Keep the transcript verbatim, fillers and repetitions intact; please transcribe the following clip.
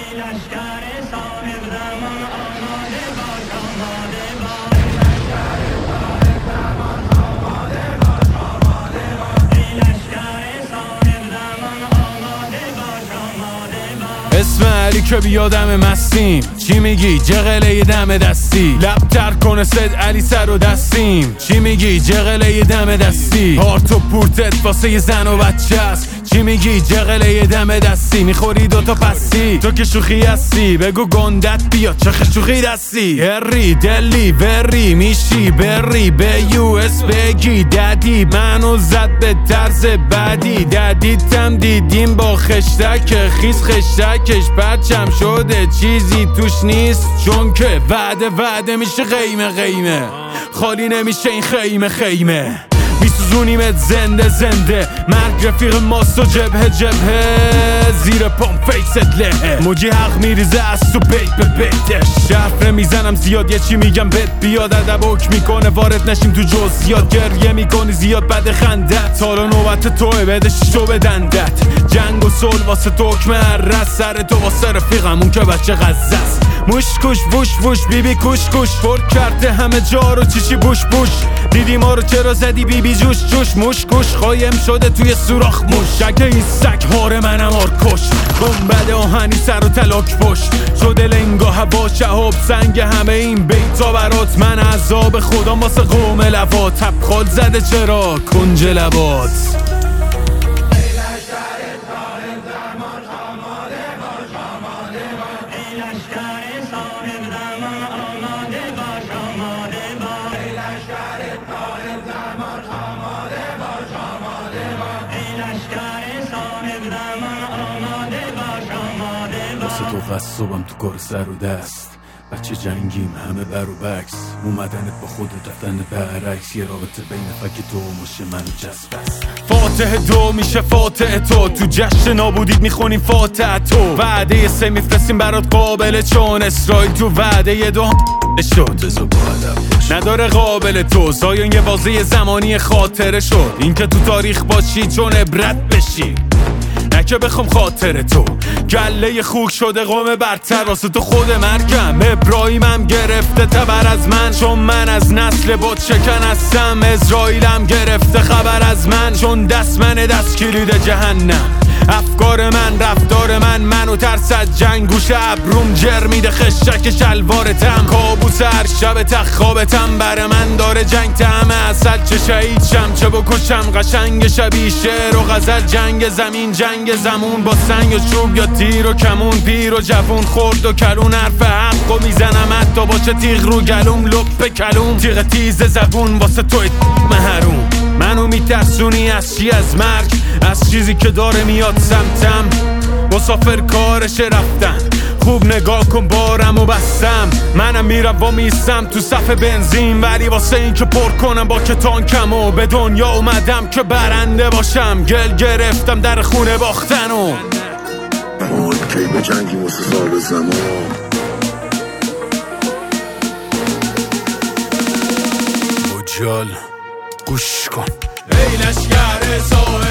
اسم علی که بیادم مستیم، چی میگی جغله دم دستی؟ لب تر کنه سد علی سر و دستیم، چی میگی جغله دم دستی؟ پارت و پورتت واسه زن و بچه است، چی میگی جغله دم دستی؟ میخوری دوتا پستی تو که شوخی هستی، بگو گندت بیاد چه شوخی دستی؟ هری دلی وری میشی بری به یو اس بگی ددی، منو زد به طرز بعدی، ددیتم دیدیم با خشتک خیز خشتکش پرچم شده چیزی توش نیست، چون که وعده وعده میشه قیمه قیمه، خالی نمیشه این خیمه خیمه، میسوزونیمت زنده زنده، مرگ رفیق ماست و جبهه جبهه، زیر پام فیکست لهه، موجی حق میریزه از تو بیت به بیتش، شفره میزنم زیاد یه چی میگم بهت بیاد، ادب حک میکنه وارد نشیم تو جزئیات، گریه میکنی زیاد بعد خندت، حالا نوبت توه بده شیشو به دندت، جنگ و صلح واسه تو حکم هررس، سر تو واسه رفیقمون که بچه غزه است، موش کوش ووش ووش بیبی کوش کوش، پر کرده همه جا رو چیشی بوش بوش، دیدی ما رو چرا زدی بیبی جوش جوش، موش کوش خایم شده توی سوراخ موش، اگه این سگ هار منم آرکش، گنبد آهنی سر و تلاک پشت، شده لنگا هوا شهاب سنگ همه این بیتا برات، من عذاب خدا واسه قوم لوا، تبخال زده چرا کنج لبات. واسه تو قصابم تو کار سر و دست، بچه جنگیم همه بر و بکس، اومدنت با خودت رفتن برعکس، یه رابطه بین فک تو و مشه من و جذبست، فاتح دو میشه فاتح تو، تو جشن نابودید میخونیم فاتح تو، وعده سه میفرستیم برات قابل، چون اسرائیل تو وعده دو شد نداره قابل تو، زایان یه بازه زمانی خاطره شد، این که تو تاریخ باشی چون عبرت بشی، نه که بخوام خاطر تو، گله خوک شده قوم برتر، واسه تو خود مرگم، ابراهیمم گرفته تبر از من، چون من از نسل بت شکن هستم، اسرائیلم گرفته خبر از من، چون دست من دست کلید جهنم، افکار من رفتار من، منو ترس از جنگ، گوش ابروم جر میده خشک شلوارتم، کابوس هر شب تخ خوابتم، بر من داره جنگ طعم اصل، چه شهید شم چه بکشم، قشنگ شبیه شعر و غزل، جنگ زمین جنگ زمون، با سنگ و چوب یا تیر و کمون، پیر و جوون خورد و کلون، حرف حق و میزنم حتی باشه تیغ رو گلوم، لپ کلوم تیغ تیز زبون واسه توی محروم، منو میترسونی از چی؟ از مرگ، از چیزی که داره میاد سمتم، مسافر کارش رفتن، خوب نگاه کن بارم و بستم، منم میرم و میستم تو صف بنزین، ولی واسه این که پر کنم با کتانکم و به دنیا اومدم که برنده باشم، گل گرفتم در خونه باختن و کی به جنگی واسه صاحب زمان، بجال گوش کن ای لشگر صاحب